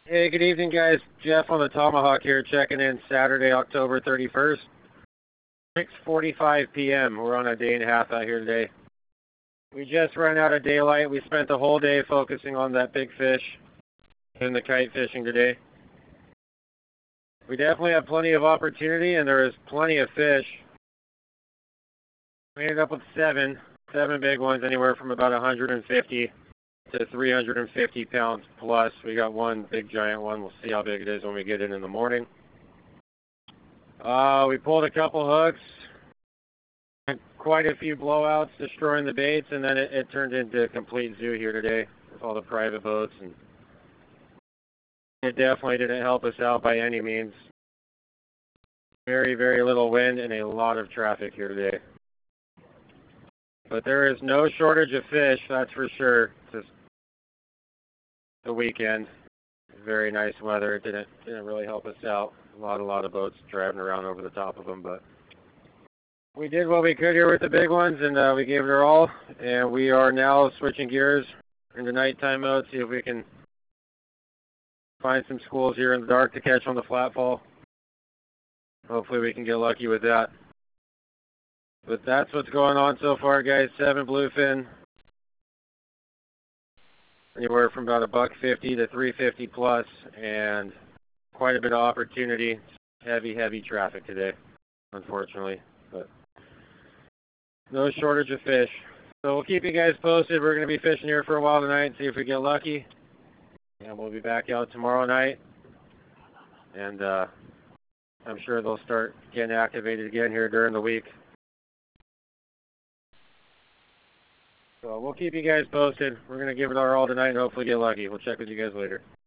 Hey, good evening, guys. Jeff on the Tomahawk here, checking in Saturday, October 31st, 6:45 p.m. We're on a day and a half out here today. We just ran out of daylight. We spent the whole day focusing on that big fish and the kite fishing today. We definitely have plenty of opportunity, and there is plenty of fish. We ended up with seven big ones, anywhere from about 150 to 350 pounds plus. We got one big giant one. We'll see how big it is when we get in the morning. We pulled a couple hooks, had quite a few blowouts destroying the baits, and then it turned into a complete zoo here today with all the private boats, and it definitely didn't help us out by any means. Very, very little wind and a lot of traffic here today. But there is no shortage of fish, that's for sure. Just the weekend, very nice weather. It didn't really help us out. A lot of boats driving around over the top of them, but we did what we could here with the big ones, and we gave it our all. And we are now switching gears into nighttime mode, see if we can find some schools here in the dark to catch on the flatfall. Hopefully we can get lucky with that. But that's what's going on so far, guys. 7 bluefin, anywhere from about $1.50 to $3.50 plus, and quite a bit of opportunity. Heavy traffic today, unfortunately, but no shortage of fish. So we'll keep you guys posted. We're going to be fishing here for a while tonight and see if we get lucky. And we'll be back out tomorrow night. And I'm sure they'll start getting activated again here during the week. So we'll keep you guys posted. We're going to give it our all tonight and hopefully get lucky. We'll check with you guys later.